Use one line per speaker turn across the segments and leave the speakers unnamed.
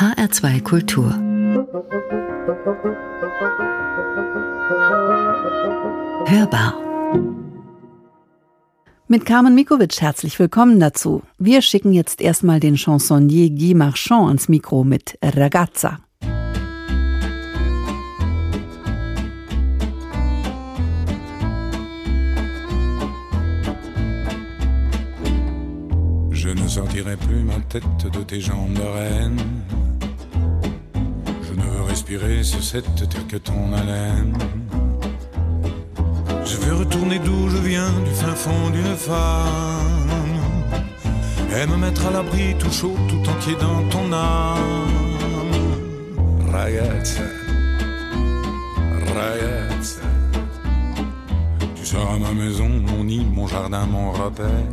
HR2 Kultur. Hörbar. Mit Carmen Mikovic herzlich willkommen dazu. Wir schicken jetzt erstmal den Chansonnier Guy Marchand ans Mikro mit Ragazza.
Je ne sortirai plus ma tête de tes jambes de reine. Je ne veux respirer sur cette terre que ton haleine. Je veux retourner d'où je viens, du fin fond d'une femme, et me mettre à l'abri tout chaud, tout entier dans ton âme. Ragazza, ragazza, tu seras ma maison, mon nid, mon jardin, mon repère.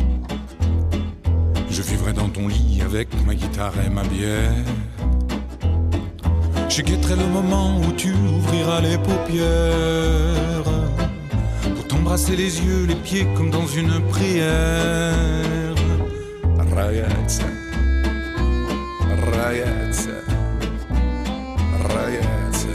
Je vivrai dans ton lit avec ma guitare et ma bière. Je guetterai le moment où tu ouvriras les paupières pour t'embrasser les yeux, les pieds comme dans une prière. Ragazza, ragazza, ragazza,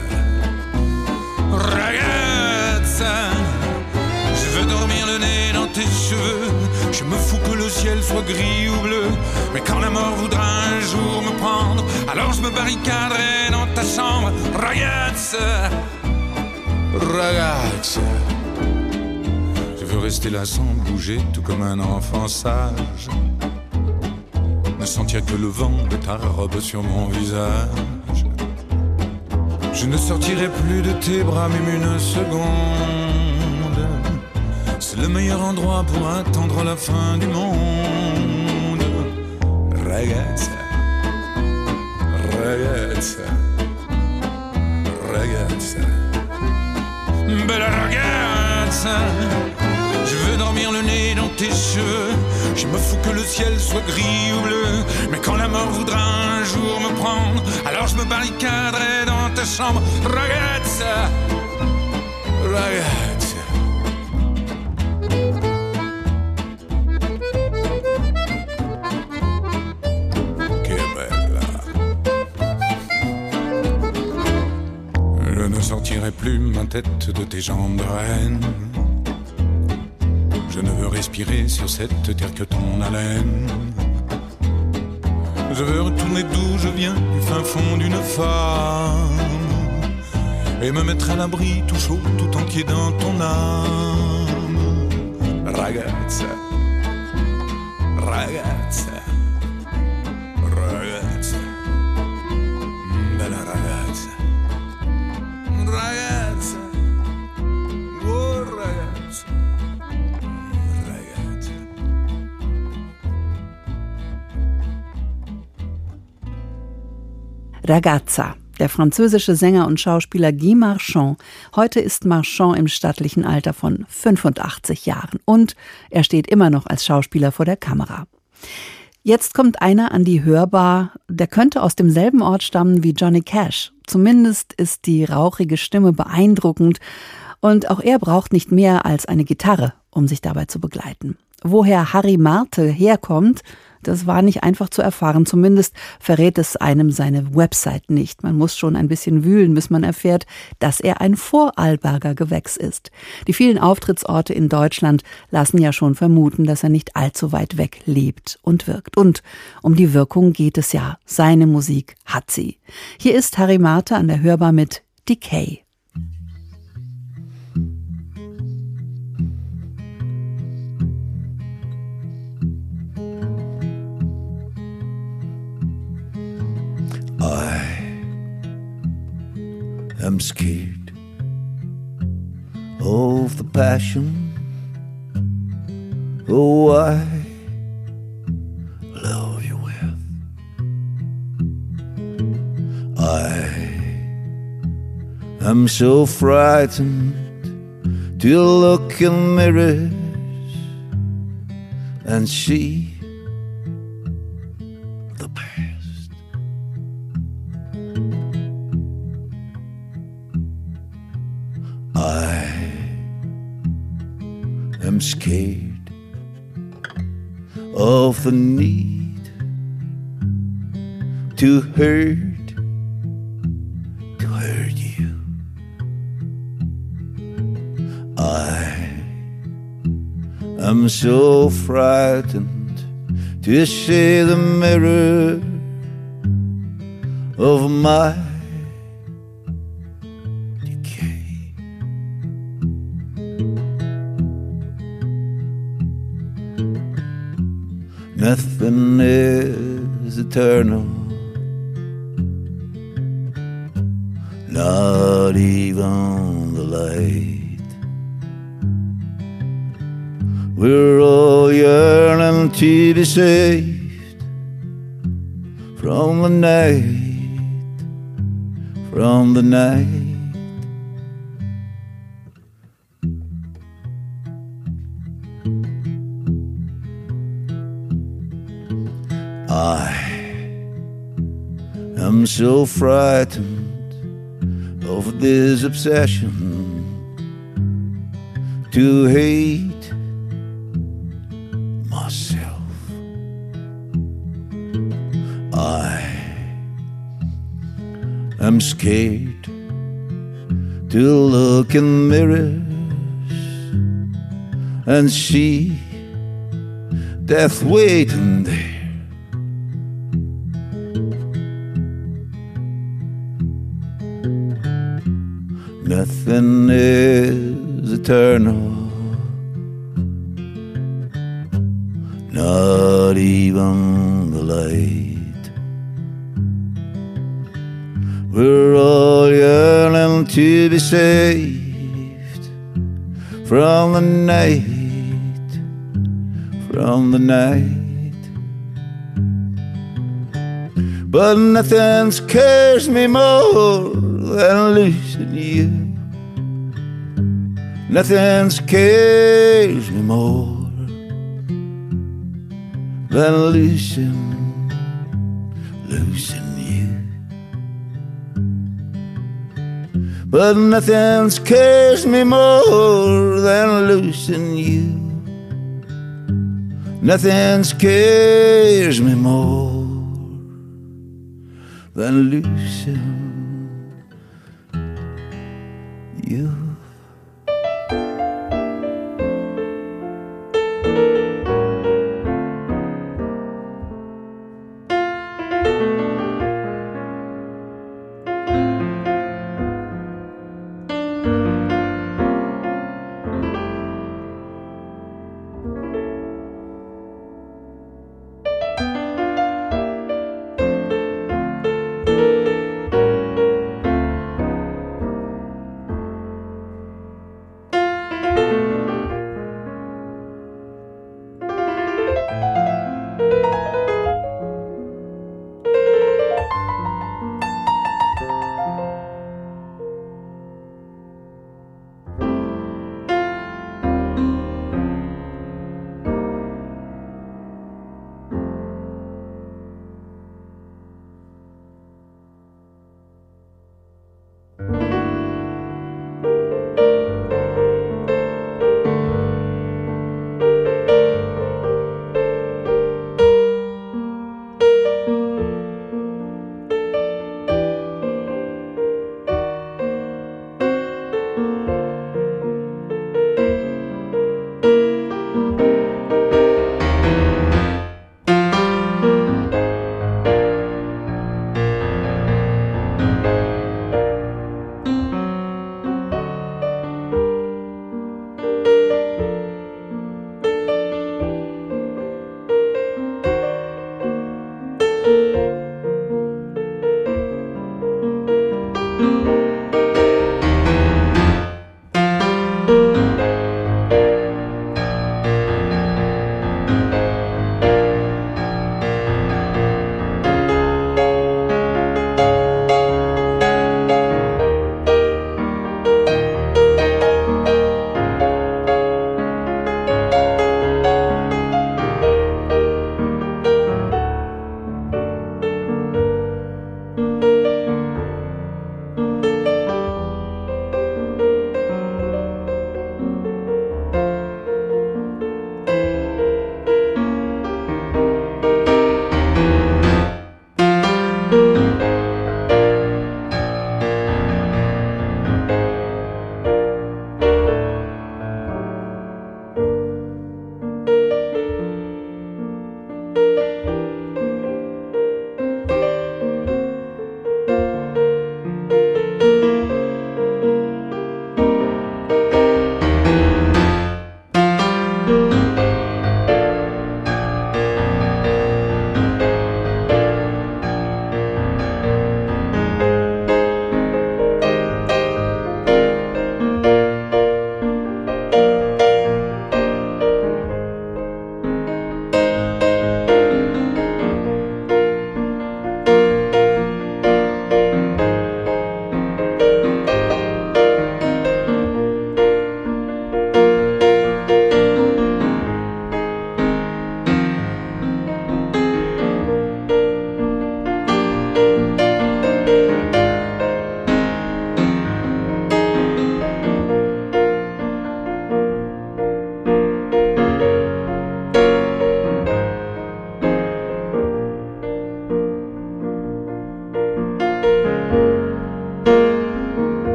ragazza. Je veux dormir le nez dans tes cheveux. Je me fous que le ciel soit gris ou bleu, mais quand la mort voudra un jour me prendre, alors je me barricaderai dans ta chambre. Ragazza, ragazza. Je veux rester là sans bouger, tout comme un enfant sage, ne sentir que le vent de ta robe sur mon visage. Je ne sortirai plus de tes bras même une seconde. C'est le meilleur endroit pour attendre la fin du monde. Ragazza, ragazza, ragazza, bella ragazza. Je veux dormir le nez dans tes cheveux. Je me fous que le ciel soit gris ou bleu, mais quand la mort voudra un jour me prendre, alors je me barricaderai dans ta chambre. Ragazza, ragazza. Je ne sortirai plus ma tête de tes jambes de reine. Je ne veux respirer sur cette terre que ton haleine. Je veux retourner d'où je viens, du fin fond d'une femme, et me mettre à l'abri tout chaud, tout entier dans ton âme. Ragazza, ragazza, ragazza, bella ragazza. Ragazza, oh ragazza, ragazza.
Ragazza, der französische Sänger und Schauspieler Guy Marchand. Heute ist Marchand im stattlichen Alter von 85 Jahren und er steht immer noch als Schauspieler vor der Kamera. Jetzt kommt einer an die Hörbar, der könnte aus demselben Ort stammen wie Johnny Cash. Zumindest ist die rauchige Stimme beeindruckend und auch er braucht nicht mehr als eine Gitarre, um sich dabei zu begleiten. Woher Harry Martel herkommt, das war nicht einfach zu erfahren. Zumindest verrät es einem seine Website nicht. Man muss schon ein bisschen wühlen, bis man erfährt, dass er ein Vorarlberger Gewächs ist. Die vielen Auftrittsorte in Deutschland lassen ja schon vermuten, dass er nicht allzu weit weg lebt und wirkt. Und um die Wirkung geht es ja. Seine Musik hat sie. Hier ist Harry Martel an der Hörbar mit Decay.
I am scared of the passion. Oh, I love you with. I am so frightened to look in mirrors and see the past. I am scared of the need to hurt you. I am so frightened to see the mirror of my decay. Nothing is eternal, not even the light. We're all yearning to be saved from the night, from the night. I am so frightened of this obsession to hate myself. I am scared to look in mirrors and see death waiting there. Nothing is eternal, not even the light. We're all yearning to be saved from the night, from the night. But nothing scares me more than losing you. Nothing scares me more than losing you. But nothing scares me more than losing you. Nothing scares me more than losing you.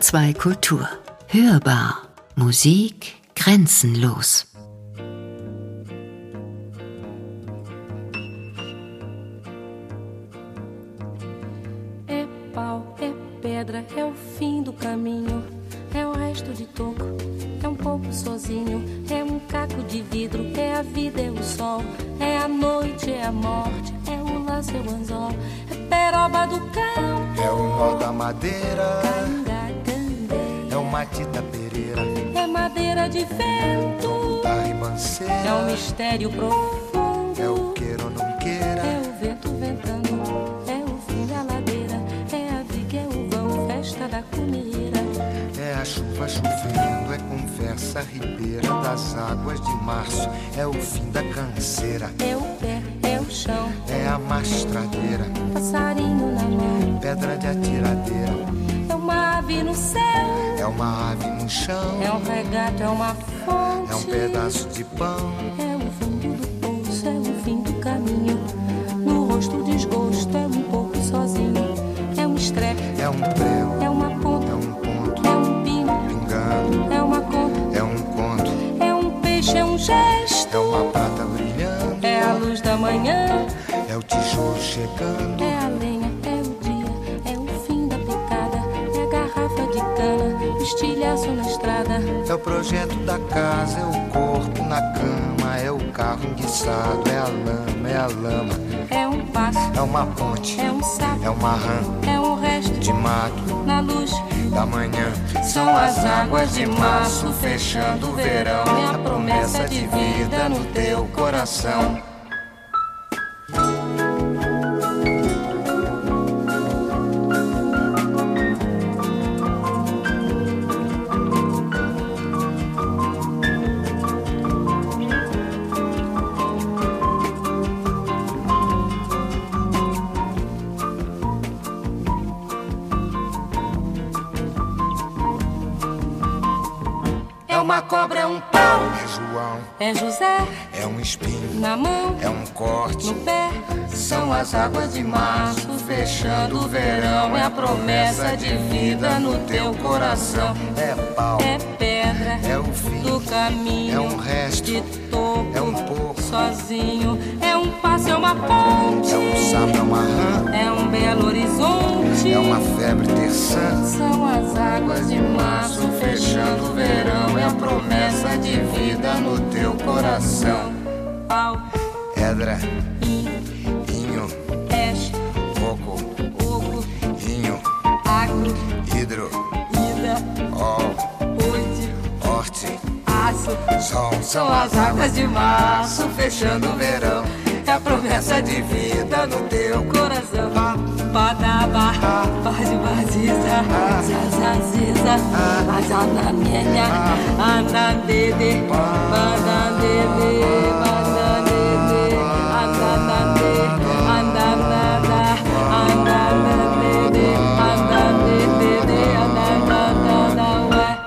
HR2 Kultur. Hörbar. Musik grenzenlos.
É pau, é pedra, é o fim do caminho. É o resto de toco, é um pouco sozinho. É um caco de vidro, é a vida, é o sol. É a noite, é a morte, é o laço, é o anzol. É peroba do cão,
é o nó da madeira,
é
uma Tita Pereira,
é madeira de vento,
da ribanceira,
é um mistério profundo,
é o queira ou não queira,
é o vento ventando, é o fim da ladeira, é a viga, é o vão, festa da comeira,
é a chuva chovendo, é conversa ribeira das águas de março, é o fim da canseira,
é o pé, é o chão,
é a mastradeira,
passarinho na mão,
pedra de atiradeira,
é uma ave no céu,
é uma ave no chão,
é um regato, é uma fonte,
é um pedaço de pão,
é o fundo do poço, é o fim do caminho, no rosto desgosto, é um pouco sozinho, é um estrepe,
é um prego,
é uma ponta,
é um ponto,
é um pino,
pingando,
é uma conta,
é um conto,
é um peixe, é um gesto,
é uma prata brilhando,
é a luz da manhã,
é o tijolo chegando,
é a lenha, é o dia, é o fim da picada, é a garrafa de cana, o estilhaço na estrada,
é o projeto da casa, é o corpo na cama, é o carro enguiçado, é a lama,
é um passo,
é uma ponte,
é um sapo,
é uma rã
é um resto
de mato,
na luz
da manhã,
são as águas de março fechando o verão, é a promessa de vida no teu coração. É uma cobra, é um pau,
é João,
é José,
é um espinho,
na mão,
é um corte,
no pé,
são as águas de março fechando o verão, é a promessa de vida no teu coração, é pau,
é pedra,
é o fim
do caminho,
é um resto,
de toco,
é um pouco,
sozinho, é um passo, é uma ponte,
é um sapo, é uma rã,
é um belo horizonte,
é uma febre terçã,
são as águas de março fechando o verão, é a promessa de vida no teu coração. Pau,
pedra,
inho,
inho, coco,
oco,
inho,
agro,
hidro,
ida,
ol,
oite,
horte,
aço,
sol,
são as águas de março fechando o verão, é a promessa de vida no teu coração. Badaba, baziza, zazaziza, azanamenya, andandede, bandandede, bandandede, andandande, andandada, andandandede, andandede, andandada, ué.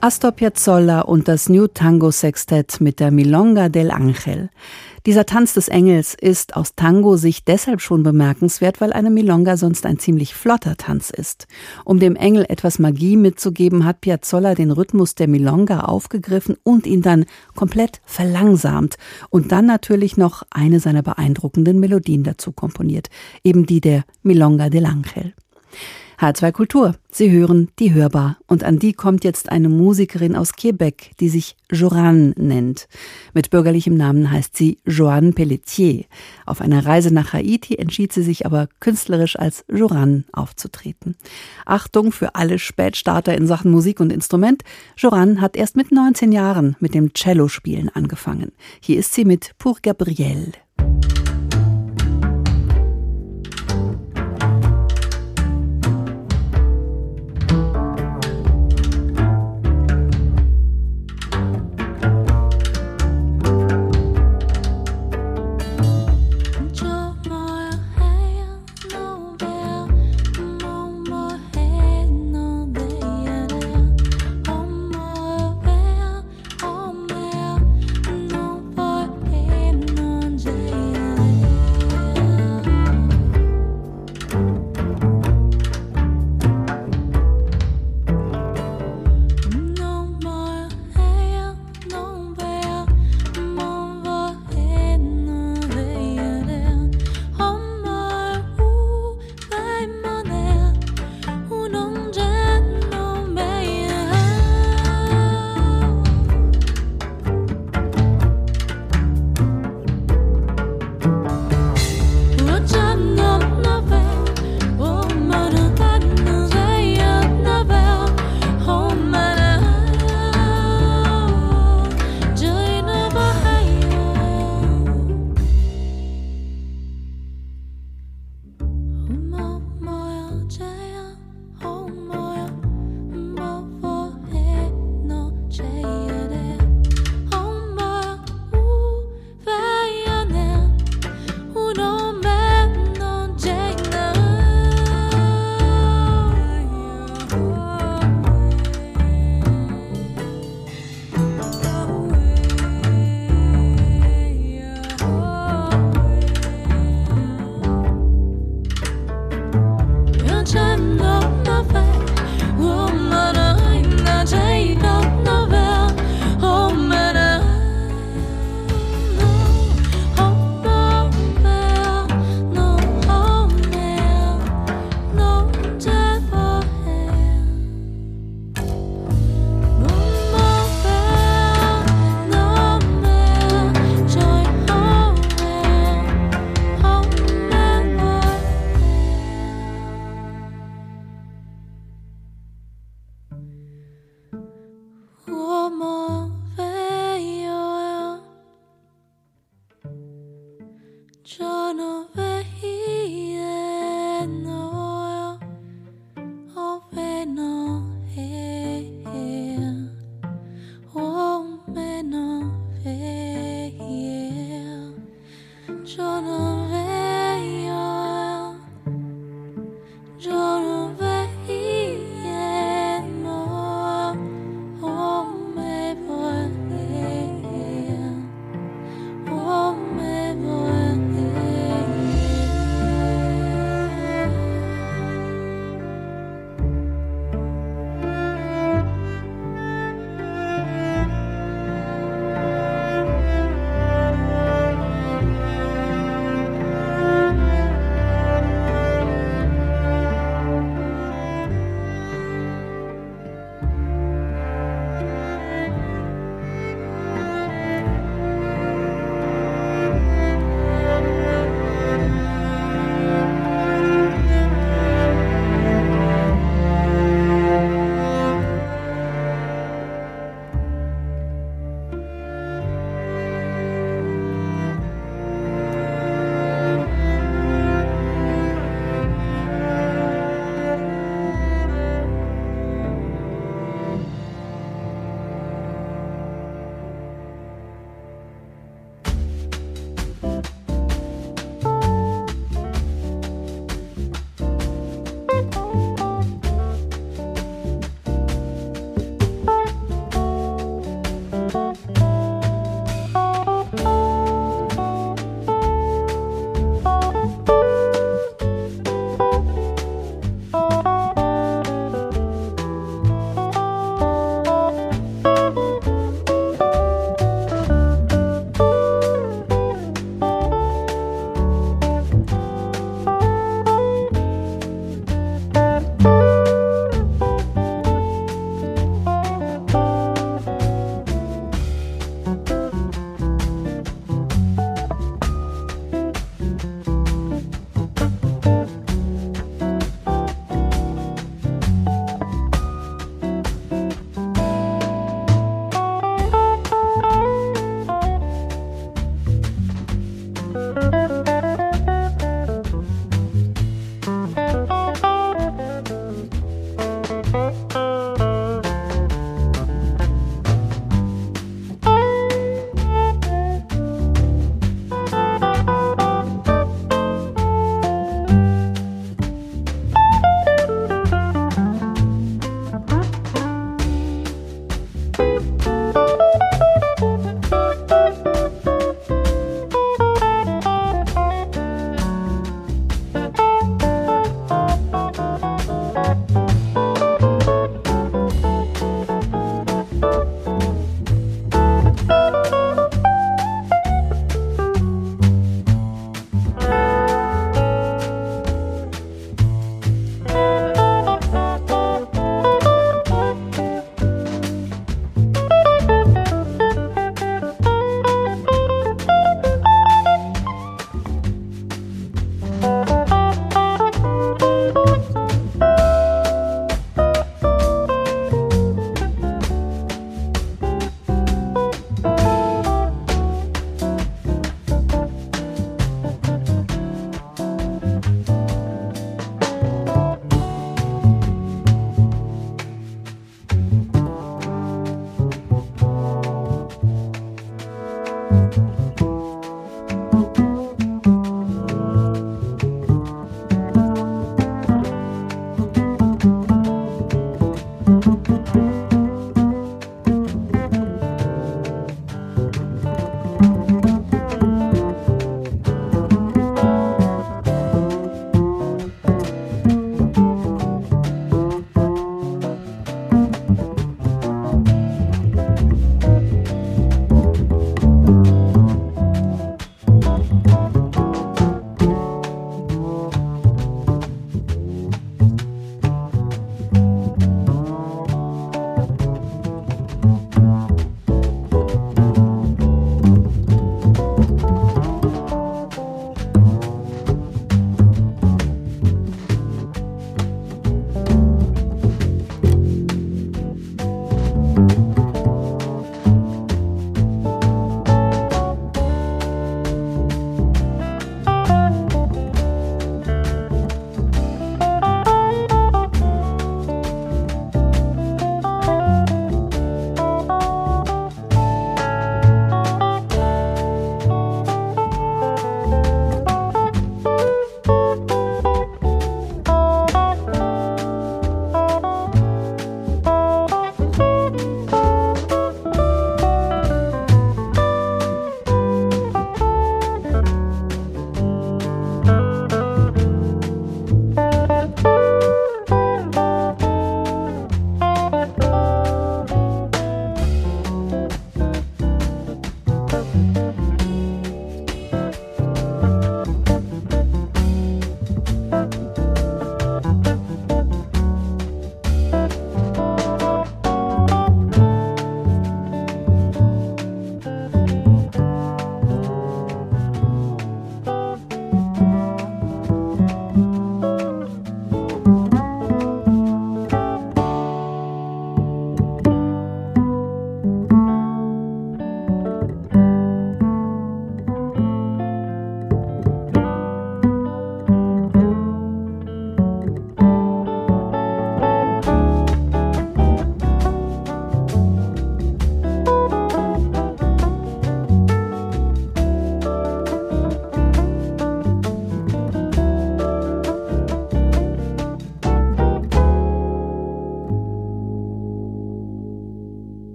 Astor Piazzolla und das New Tango Sextett mit der Milonga del Ángel. Dieser Tanz des Engels ist aus Tango-Sicht deshalb schon bemerkenswert, weil eine Milonga sonst ein ziemlich flotter Tanz ist. Um dem Engel etwas Magie mitzugeben, hat Piazzolla den Rhythmus der Milonga aufgegriffen und ihn dann komplett verlangsamt und dann natürlich noch eine seiner beeindruckenden Melodien dazu komponiert, eben die der Milonga del Ángel. H2 Kultur, Sie hören die Hörbar und an die kommt jetzt eine Musikerin aus Quebec, die sich Joanne nennt. Mit bürgerlichem Namen heißt sie Joanne Pelletier. Auf einer Reise nach Haiti entschied sie sich aber künstlerisch als Joanne aufzutreten. Achtung für alle Spätstarter in Sachen Musik und Instrument. Joanne hat erst mit 19 Jahren mit dem Cellospielen angefangen. Hier ist sie mit Pour Gabriel.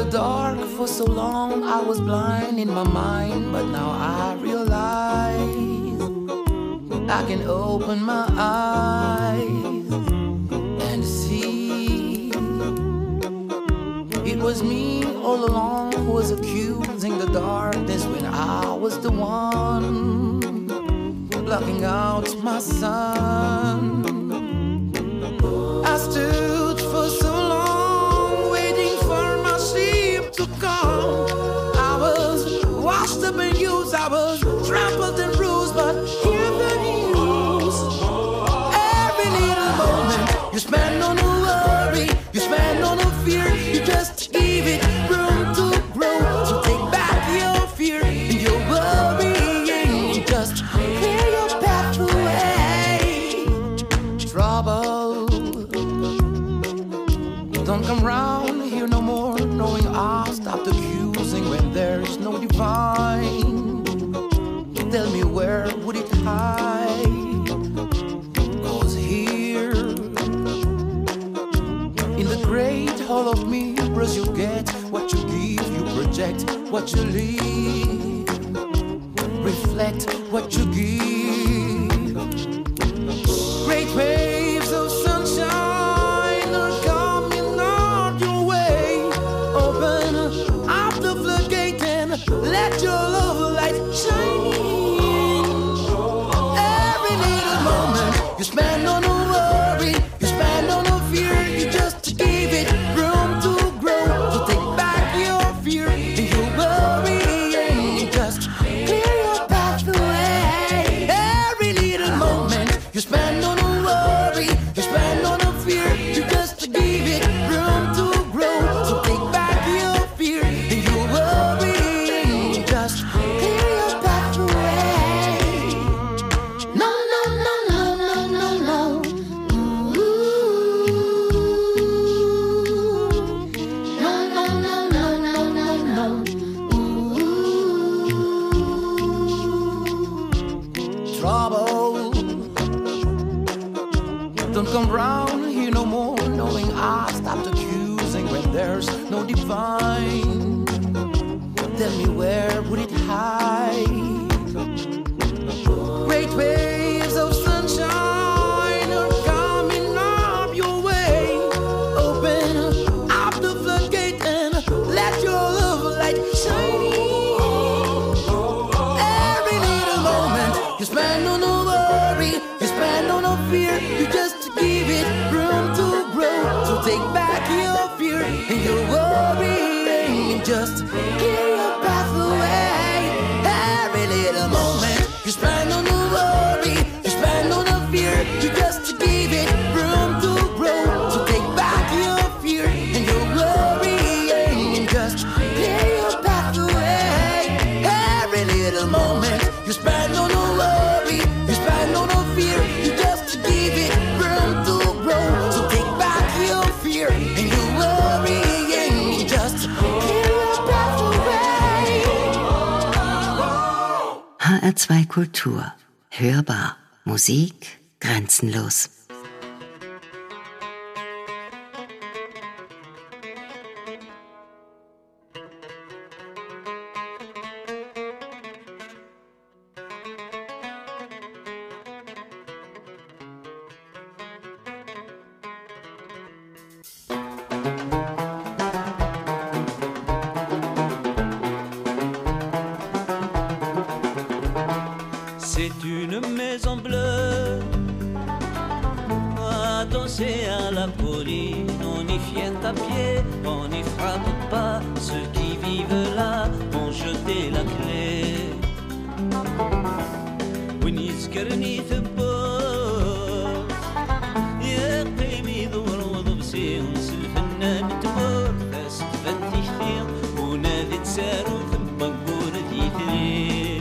dark for so long, I was blind in my mind, but now I realize I can open my eyes and see. It was me all along who was accusing the darkness when I was the one blocking out my sun. I stood for so long waiting for my sleep to come. I was washed up and used, I was trampled and bruised, but hear the news. Every little moment you spend on a worry, you spend on a fear, you just give it room to grow. So take back your fear and your worrying, just clear your path away. Trouble don't come round here no more, knowing I'll stop accusing when there's no divine. Tell me where would it hide? 'Cause here in the great hall of mirrors you get what you give, you project what you leave, reflect what you give. Great waves of sunshine are coming on your way. Open up the floodgate and let your love light shine in. Every little moment you spend on a worry, you spend on a fear, you just give it room to grow. So take back your fear and your worrying, just clear your path away. Every little moment you spend on a worry, you spend on a fear, you just give it room to grow. So take back your fear and your worrying, just clear your path away. No, no, no, no, no, no, no. Ooh. No, no, no, no, no, no, no. Ooh. Trouble don't come round here no more, knowing I stopped accusing when there's no divine. Tell me where would it hide? Great waves of sunshine are coming up your way. Open up the floodgate and let your love light shine in. Every little moment you spend on a worry, you spend on a fear, you just give it room to grow. So take back your fear and your worrying, just clear your path away. Every little moment you spend on a worry, you spend on a fear, you just give it room to grow. So take back your fear and your worrying, just clear your path away. Every little moment you spend on a worry, you spend on a fear, you just give it room to grow. So take back your fear and your worrying, just clear your path away.
HR2 Kultur. Hörbar. Musik grenzenlos.
C'est une maison bleue à danser à la colline. On y vient à pied, on n'y frappe pas. Ceux qui vivent là ont jeté la clé. ونذكرني ثبوت يا قيمي دور وضبسي ونس الفنان تبور فاس تفتي خير ونادي تسارو ثم نقول ذي ثري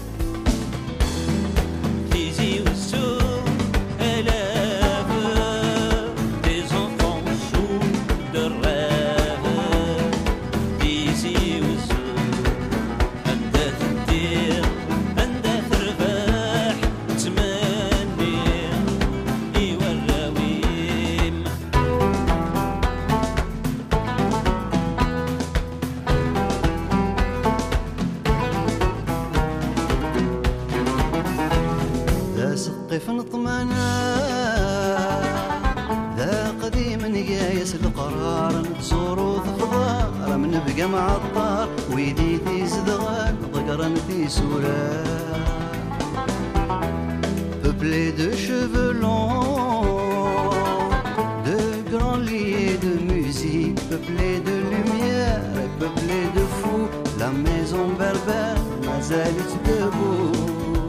تيزي والسوق آلاف des enfants sous de rêve تيزي والسوق أنت تدير أنت تربح تمام sourire, peuplé de cheveux longs, de grands lits de musique, peuplé de lumière et peuplé de fous. La maison berbère, Mazel est debout.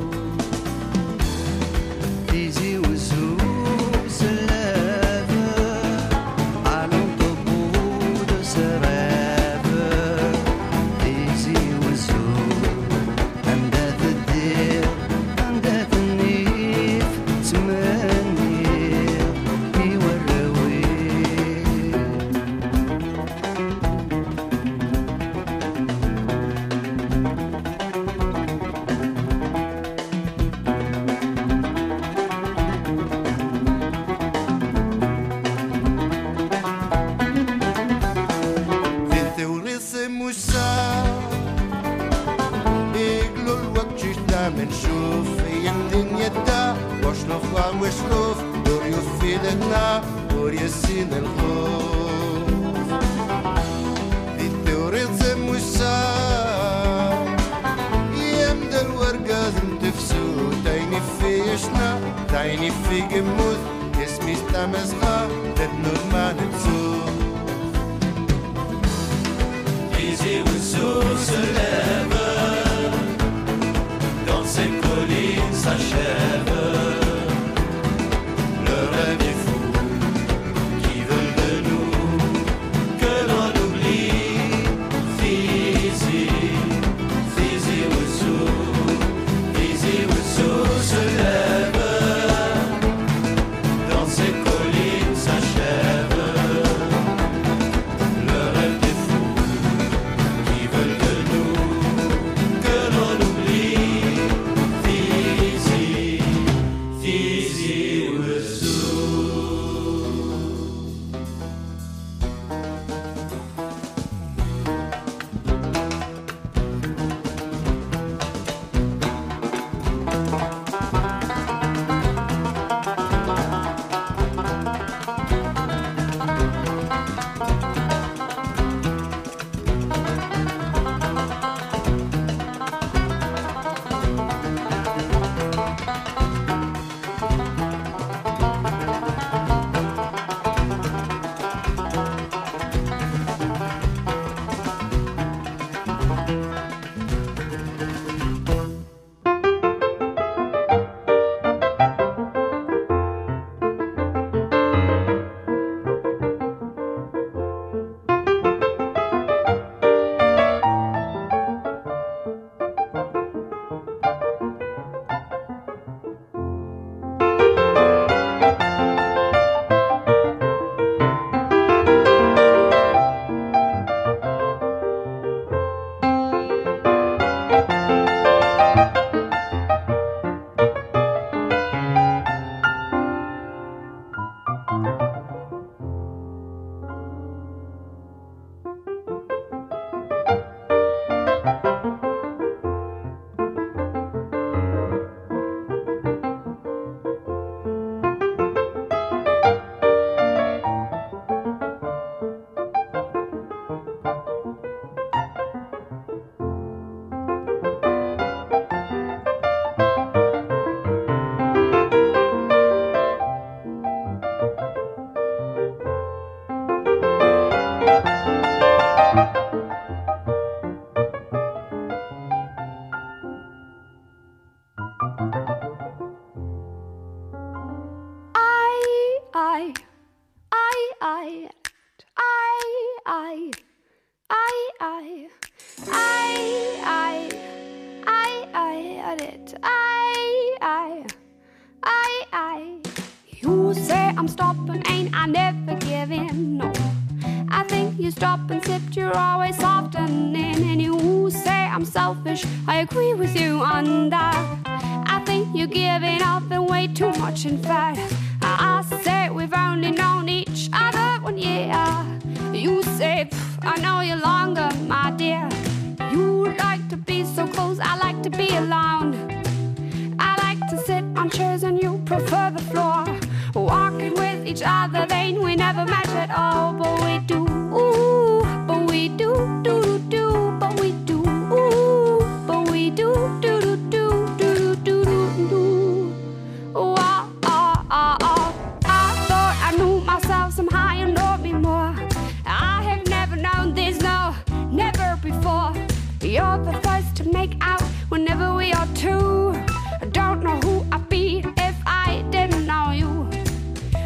Tizi Ouzou se lève, allant au bout de ses rêves. Tizi Ouzou, indéfinir, indéfinir, تمنير يوروي.
بنشوف ايام دنيتنا واش نخوى واش نوف دور يفيدنا دور يسين الخوف دي التوريط زموسا ايام دا الورقة تفسو تايني في يشنا تايني في قموث اسمي استمسخا تدنور ما نتسوق Easy with sous se lève dans ces collines s'achève le rêve est fou qui veulent de nous que l'on oublie Fizi, Fizi with sous se lève dans ces collines s'achève le rêve des fous qui veulent de nous que l'on oublie Fizi, Fizi Ouessou.
You say I'm stopping, ain't I never giving, no. I think you stop and sip, you're always softening. And you say I'm selfish, I agree with you on that. I think you're giving up and way too much, in fact. I say we've only known each other 1 year. You say, I know you longer, my dear. You like to be so close, I like to be alone. I like to sit on chairs and you prefer the floor. Walking with each other, then we never match at all. But we do, ooh, but we do, do, do, do, but we do, ooh, but we do.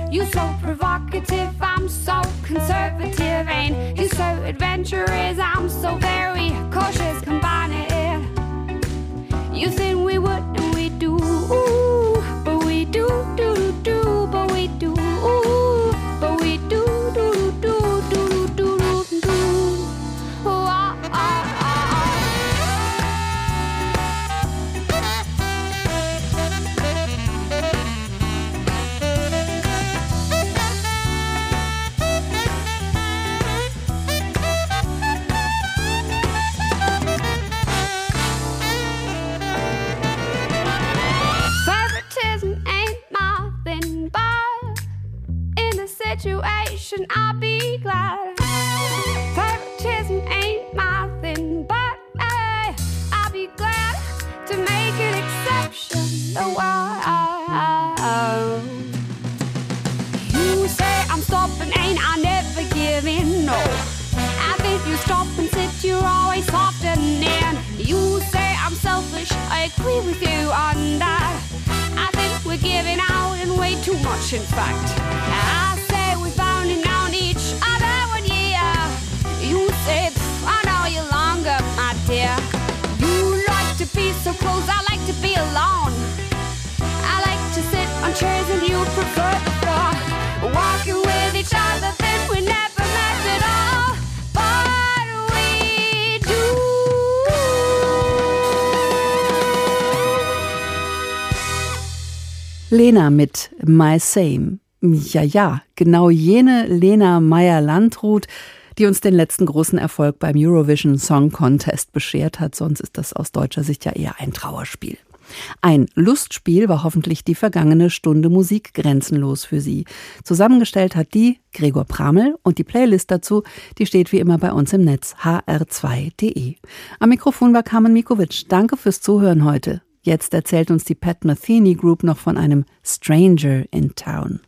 You so provocative, I'm so conservative, and you so adventurous, I'm so very cautious. Combine it. You think we would and we do, but we do, but we do, but we do. Situation, I'll be glad. Favoritism ain't my thing, but I'll be glad to make an exception. You say I'm stopping, ain't I never giving? No, I think you stop and sit, you're always softening. You say I'm selfish, I agree with you on that. I think we're giving out and way too much, in fact. I say we found it on each other 1 year. You say, I know you longer, my dear. You like to be so close, I like to be alone. I like to sit on chairs and you prefer the floor. Walking with each other, then we never met at all. But we do.
Lena mit My Same. Ja, genau jene Lena Meyer-Landrut, die uns den letzten großen Erfolg beim Eurovision Song Contest beschert hat. Sonst ist das aus deutscher Sicht ja eher ein Trauerspiel. Ein Lustspiel war hoffentlich die vergangene Stunde Musik grenzenlos für Sie. Zusammengestellt hat die Gregor Pramel und die Playlist dazu, die steht wie immer bei uns im Netz, hr2.de. Am Mikrofon war Carmen Mikovic. Danke fürs Zuhören heute. Jetzt erzählt uns die Pat Metheny Group noch von einem Stranger in Town.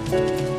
Thank you.